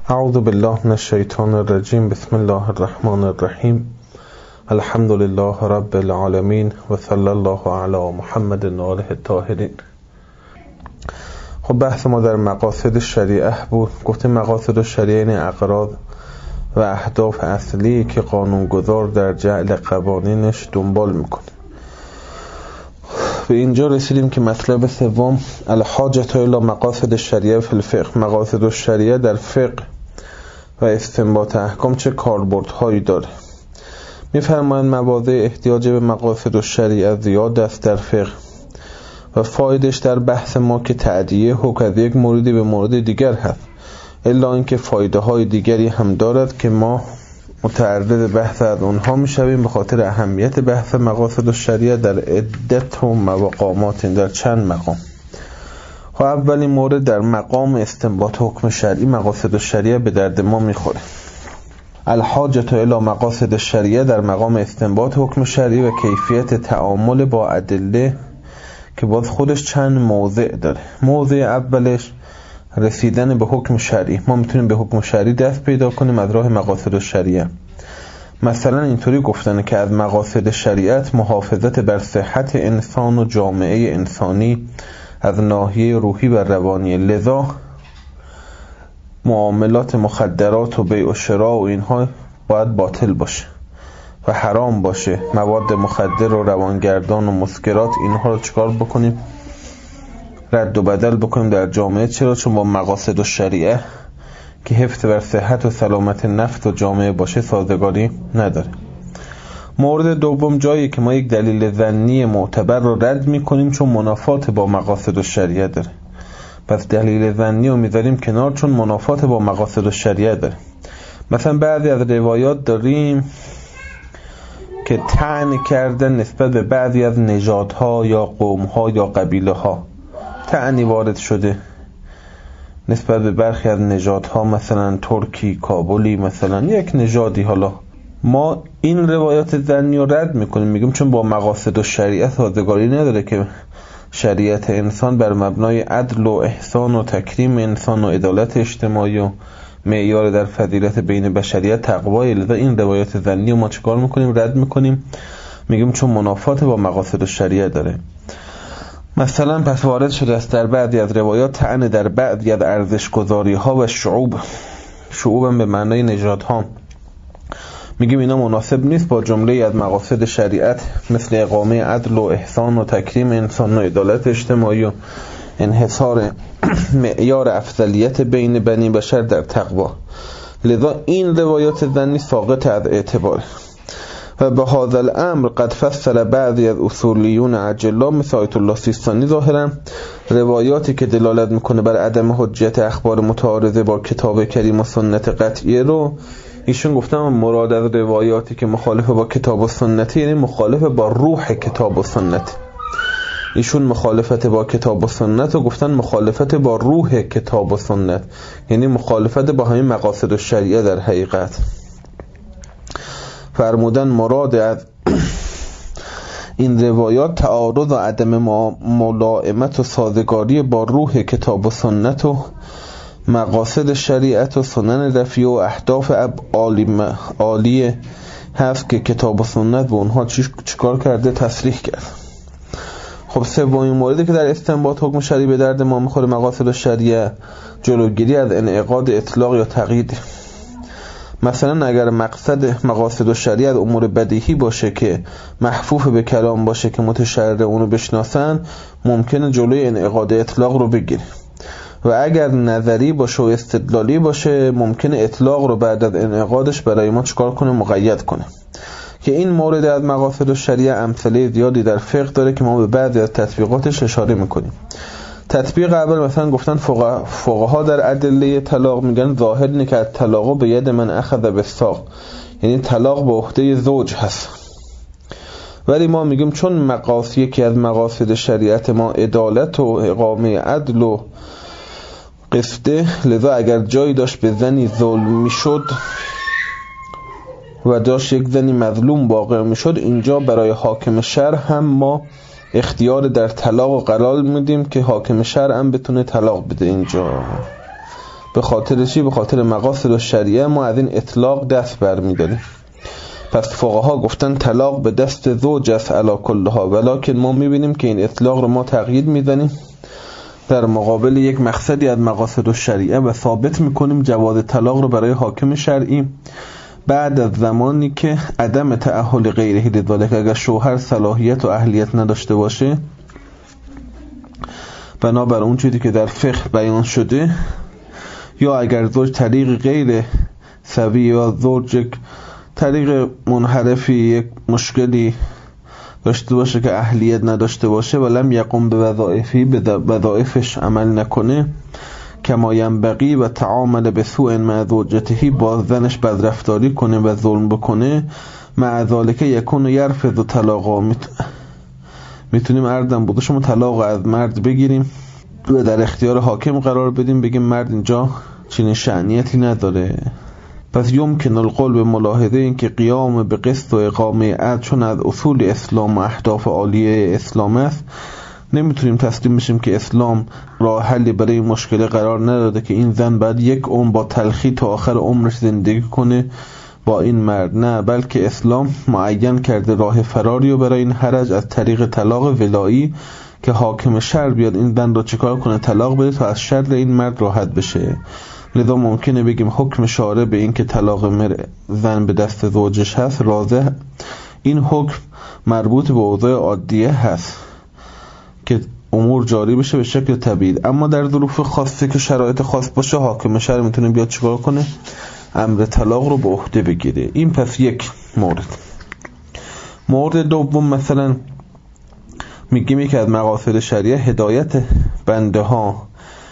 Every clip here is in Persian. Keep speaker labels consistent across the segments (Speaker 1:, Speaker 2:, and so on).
Speaker 1: اعوذ بالله من الشیطان الرجیم. بسم الله الرحمن الرحیم. الحمد لله رب العالمین و صلی الله علی محمد و آله الطاهرین. خب بحث ما در مقاصد شریعه بود. گفتیم مقاصد شریعه این اغراض و اهداف اصلی که قانونگذار در جعل قوانینش دنبال میکنه. به اینجا رسیدیم که مطلب سوم الحاجة الی مقاصد شریعه فی الفقه، مقاصد شریعه در فقه و استنباط احکام چه کاربردهایی داره. میفرمایند مواضع احتیاج به مقاصد شریعه زیاد است در فقه و فایدش در بحث ما که تعدیه حکم از یک موردی به مورد دیگر هست، الا اینکه فایده های دیگری هم دارد که ما متعرض بحث از اونها میشویم به خاطر اهمیت بحث مقاصد شریعه در عدت و مقامات، در چند مقام. خب اولین مورد در مقام استنباط حکم شرعی، مقاصد شریعه به درد ما میخوره. الحاجة الی مقاصد شریعه در مقام استنباط حکم شرعی و کیفیت تعامل با ادله که باز خودش چند موضع داره. موضع اولش رسیدن به حکم شرعی. ما میتونیم به حکم شرعی دست پیدا کنیم از راه مقاصد شریعه. مثلا اینطوری گفتن که از مقاصد شریعت محافظت بر صحت انسان و جامعه انسانی از ناحیه روحی و روانی، لذا معاملات مخدرات و بیع و شراء و اینها باید باطل باشه و حرام باشه. مواد مخدر و روانگردان و مسکرات، اینها رو چکار بکنیم؟ رد و بدل بکنیم در جامعه. چرا؟ چون با مقاصد شریعه که حفظ بر صحت و سلامت نفس و جامعه باشه سازگاری نداره. مورد دوم جایی که ما یک دلیل ظنی معتبر رو رد میکنیم چون منافات با مقاصد شریعه داره. پس دلیل ظنی رو میذاریم کنار چون منافات با مقاصد شریعه داره. مثلا بعضی از روایات داریم که طعن کردن نسبت به بعضی از نژادها یا قومها یا قبیله ها. طعنی وارد شده نسبت به برخی از نژادها، مثلا ترکی، کابلی، مثلا یک نژادی. حالا ما این روایات ظنی رو رد میکنیم، میگیم چون با مقاصد و شریعت سازگاری نداره که شریعت انسان بر مبنای عدل و احسان و تکریم انسان و عدالت اجتماعی و معیار در فضیلت بین بشریت تقوای. لذا این روایات ظنی رو ما چکار میکنیم؟ رد میکنیم، میگیم چون منافات با مقاصد و شریعت داره. مثلا پس وارد شده است در بعضی از روایات طعن در بعضی از ارزش‌گذاری ها و شعوب به معنای نژادها. میگیم اینا مناسب نیست با جمله از مقاصد شریعت مثل اقامه عدل و احسان و تکریم انسان و عدالت اجتماعی و انحصار معیار افضلیت بین بنی بشر در تقوا. لذا این روایات ظنی ساقط از اعتبار. و به هذا الامر قد فسر بعضی از اصولیون اجلا مثل آیت الله سیستانی ظاهرا روایاتی که دلالت میکنه بر عدم حجت اخبار متعارضه با کتاب کریم و سنت قطعیه رو ایشون گفتن مراد از روایاتی که مخالف با کتاب و سنت یعنی مخالف با روح کتاب و سنت. ایشون مخالفت با کتاب و سنت و گفتن مخالفت با روح کتاب و سنت یعنی مخالفت با همین مقاصد و شریعه. در حقیقت فرمودن مراد از این روایات تعارض و عدم ملائمت و سازگاری با روح کتاب و سنت و مقاصد شریعت و سنن رفیع و اهداف عالیه هست که کتاب و سنت به اونها چیکار کرده؟ تصریح کرد. خب سومین موردی که در استنباط حکم شرعی به درد ما میخوره مقاصد شریعه جلوگیری از انعقاد اطلاق یا تقیید. مثلا اگر مقصد مقاصد شریعه از امور بدیهی باشه که محفوف به کلام باشه که متشرع اونو بشناسن، ممکنه جلوی انعقاد اطلاق رو بگیره. و اگر نظری باشه و استدلالی باشه ممکنه اطلاق رو بعد از انعقادش برای ما چکار کنه؟ مقید کنه. که این مورد از مقاصد شریعه امثله زیادی در فقه داره که ما به بعضی از تطبیقاتش اشاره میکنیم. تطبیق اول مثلا گفتن فقها در ادله طلاق میگن ظاهر اینه که طلاق به ید من اخذ بالساق، یعنی طلاق به عهده زوج هست. ولی ما میگیم چون یکی از مقاصد شریعت ما عدالت و اقامه عدل و قسطه، لذا اگر جایی داشت به زنی ظلم میشد و داشت یک زنی مظلوم واقع میشد، اینجا برای حاکم شرع هم ما اختیار در طلاق قرار میدیم که حاکم شرع هم بتونه طلاق بده اینجا. به خاطر چی؟ به خاطر مقاصد الشریعه ما از این اطلاق دست برمی‌داریم. پس فقها گفتن طلاق به دست زوج است علی کلها، ولکن ما می‌بینیم که این اطلاق رو ما تقیید می‌زنیم در مقابل یک مقصدی از مقاصد الشریعه و ثابت می‌کنیم جواز طلاق رو برای حاکم شرعی بعد از زمانی که عدم تأهل غیره لذالک، اگر شوهر صلاحیت و اهلیت نداشته باشه بنابر اون چیزی که در فقه بیان شده، یا اگر زوج طریق غیر سوی یا زوج طریق منحرفی یک مشکلی داشته باشه که اهلیت نداشته باشه و لم یقوم به وظایفی، به وظایفش عمل نکنه، کما ینبغی و تعامل به سوء مع زوجته، با زنش بدرفتاری کنه و ظلم بکنه، مع ذالک یکون یرفض طلاقا، میتونیم عرضم بوده شما طلاق از مرد بگیریم و در اختیار حاکم قرار بدیم، بگیم مرد اینجا چنین شأنیتی نداره. پس یمکن القول به ملاحظه این که قیام به قسط و اقامه عدل چون از اصول اسلام و اهداف عالیه اسلام است، نمیتونیم تسلیم بشیم که اسلام راه حلی برای این مشکل قرار نداده که این زن بعد یک عمر با تلخی تا آخر عمرش زندگی کنه با این مرد. نه، بلکه اسلام معین کرده راه فراری و برای این حرج از طریق طلاق ولایی که حاکم شرع بیاد این زن رو چیکار کنه؟ طلاق بده تا از شر این مرد راحت بشه. لذا ممکنه بگیم حکم شارع به این که طلاق زن به دست زوجش هست راضح، این حکم مربوط به اوضاع عادیه هست که امور جاری بشه به شکل طبیعی، اما در ظروف خاصی که شرایط خاص باشه حاکم شرع میتونه بیاد چیکار کنه؟ امر طلاق رو به عهده بگیره. این پس یک مورد دوم، مثلا میگیم یکی از مقاصد شریعه هدایت بنده ها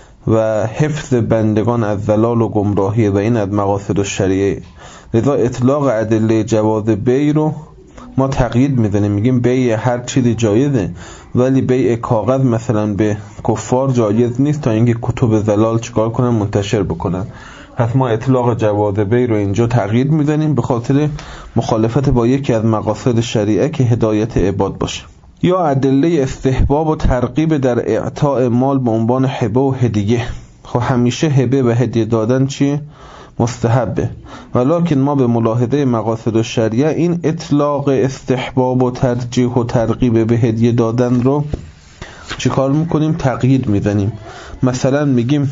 Speaker 1: و حفظ بندگان از ضلال و گمراهی و این از مقاصد الشریعه. لذا اطلاق ادله جواز بیع رو ما تقیید میزنیم، میگیم بیع هر چیزی جایزه ولی بیع کاغذ مثلا به کفار جایز نیست تا اینکه کتب ضلال چیکار کنن؟ منتشر بکنن. پس ما اطلاق جواز بیع رو اینجا تقیید میزنیم به خاطر مخالفت با یکی از مقاصد شریعه که هدایت عباد باشه. یا ادله استحباب و ترغیب در اعطاء مال به عنوان هبه و هدیه. خب همیشه هبه و هدیه دادن چی؟ مستحبه، ولکن ما به ملاحظه مقاصد الشریعه این اطلاق استحباب و ترجیح و ترغیب به هدیه دادن رو چیکار میکنیم؟ تقیید میزنیم. مثلا میگیم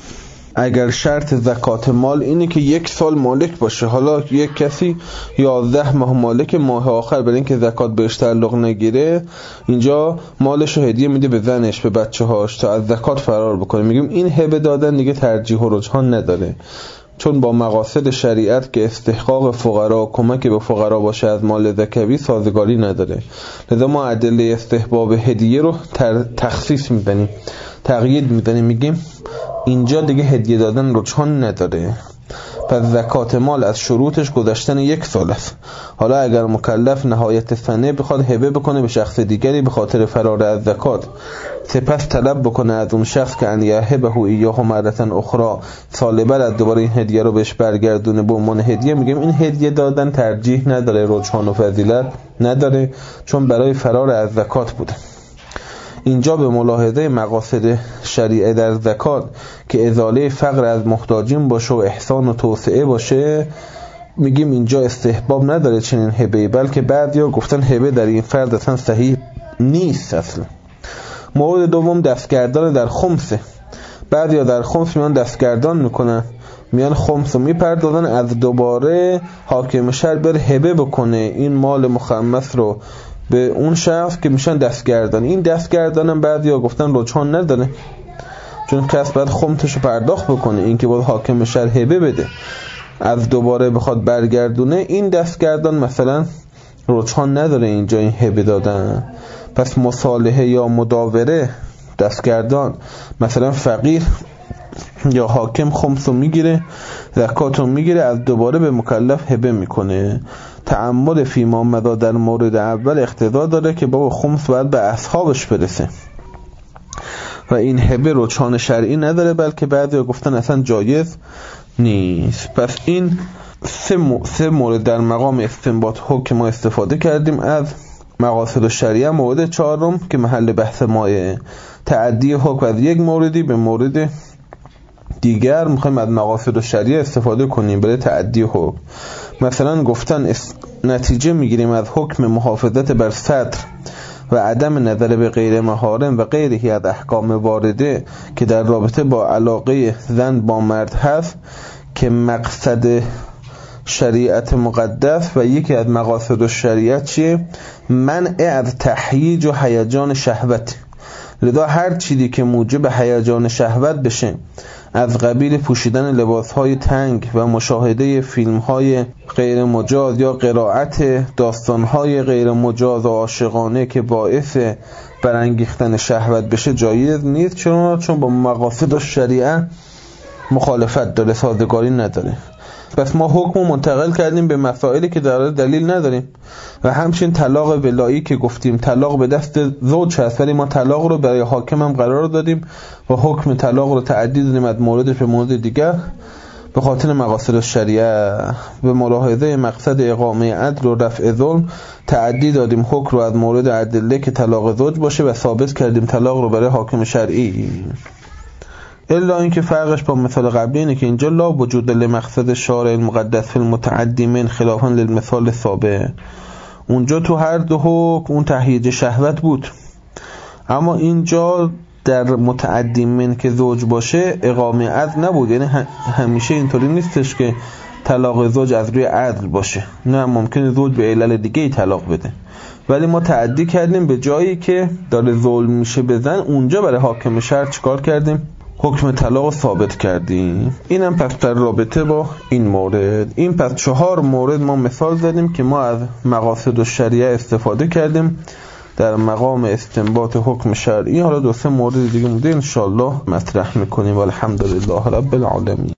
Speaker 1: اگر شرط زکات مال اینه که 1 سال مالک باشه، حالا یک کسی 11 ماه مالک، ماه آخر برای اینکه زکات بهش تعلق نگیره اینجا مالش رو هدیه میده به زنش به بچه هاش تا از زکات فرار بکنه، میگیم این هبه دادن دیگه ترجیح و رجحان نداره، چون با مقاصد شریعت که استحقاق فقرا و کمک به فقرا باشه از مال زکوی سازگاری نداره. لذا ما ادله استحباب هدیه رو تخصیص میزنیم، تقیید میزنیم، میگیم اینجا دیگه هدیه دادن رجحان نداره. پس زکات مال از شروطش گذشتن 1 سال است. حالا اگر مکلف نهایت سنه بخواد هبه بکنه به شخص دیگری به خاطر فرار از زکات، سپس طلب بکنه از اون شخص که ان یهبه ایاه مرة اخرى، سال بعد دوباره این هدیه رو بهش برگردونه به عنوان هدیه، میگیم این هدیه دادن ترجیح نداره، رجحان و فضیلت نداره، چون برای فرار از زکات بوده. اینجا به ملاحظه مقاصد شریعه در زکات که ازاله فقر از محتاجین باشه و احسان و توسعه باشه، میگیم اینجا استحباب نداره چنین هبه، بلکه بعضیا گفتن هبه در این فرد اصلا صحیح نیست اصلا. مورد دوم دستگردان در خمسه. بعضیا در خمس میان دستگردان میکنن، میان خمس رو میپردازن از دوباره حاکم شرع بر هبه بکنه این مال مخمس رو به اون شخص که میشن دستگردان. این دستگردان هم بعضیا گفتن رجحان نداره، چون کس باید خمسش رو پرداخت بکنه، این که باید حاکم شرع هبه بده از دوباره بخواد برگردونه، این دستگردان مثلا رجحان نداره اینجا این هبه دادن. پس مصالحه یا مداوره دستگردان، مثلا فقیر یا حاکم خمس رو میگیره، زکات رو میگیره، از دوباره به مکلف هبه میکنه. تعمد فیما مضی در مورد اول اقتضا داره که بابا خمس باید به اصحابش برسه و این هبه رجحان شرعی نداره، بلکه بعضی گفتن اصلا جایز نیست. پس این سه مورد در مقام استنباط حکم ما استفاده کردیم از مقاصد الشریعه. مورد چهارم که محل بحث مایه، تعدی حکم از یک موردی به مورد دیگر میخوایم از مقاصد الشریعه استفاده کنیم برای تعدی حکم. مثلا گفتن نتیجه میگیریم از حکم محافظت بر سطر و عدم نظر به غیر محارم و غیرهی از احکام وارده که در رابطه با علاقه زن با مرد هست که مقصد شریعت مقدس و یکی از مقاصد الشریعه چیه؟ منع از تهییج و هیجان شهوت. لذا هر چیزی که موجب هیجان شهوت بشه از قبیل پوشیدن لباسهای تنگ و مشاهده فیلمهای غیر مجاز یا قرائت داستانهای غیر مجاز و عاشقانه که باعث برانگیختن شهوت بشه جایز نیست، چون با مقاصد الشریعه مخالفت داره، سازگاری نداره. پس ما حکم منتقل کردیم به مسائلی که در دلیل نداریم. و همچنین طلاق ولایی که گفتیم طلاق به دست زوج هست، ولی ما طلاق رو برای حاکم هم قرار دادیم و حکم طلاق رو تعدی دادیم از موردش به مورد دیگر به خاطر مقاصد الشریعه. به ملاحظه مقصد اقامه عدل و رفع ظلم تعدی دادیم حکم رو از مورد ادله که طلاق زوج باشه و ثابت کردیم طلاق رو برای حاکم شرعی. الا اینکه فرقش با مثال قبلی اینه که اینجا لا وجود لمقصد شارع المقدس فی المتعدی من خلافا للمثال السابق. اونجا تو هر دو حکم اون تهییج شهوت بود، اما اینجا در متعدی من که زوج باشه اقامه عدل نبود. یعنی همیشه اینطوری نیستش که طلاق زوج از روی عدل باشه، نه، ممکنه زوج به علل دیگه ای طلاق بده، ولی ما تعدی کردیم به جایی که داره ظلم میشه به زن، اونجا برای حاکم شرع چیکار کردیم؟ حکم طلاق ثابت کردیم. اینم پس در رابطه با این مورد. این پس 4 مورد ما مثال زدیم که ما از مقاصد الشریعه استفاده کردیم در مقام استنباط حکم شرعی. حالا 2-3 مورد دیگه مونده ان شاء الله مطرح میکنیم. والحمدلله رب العالمین.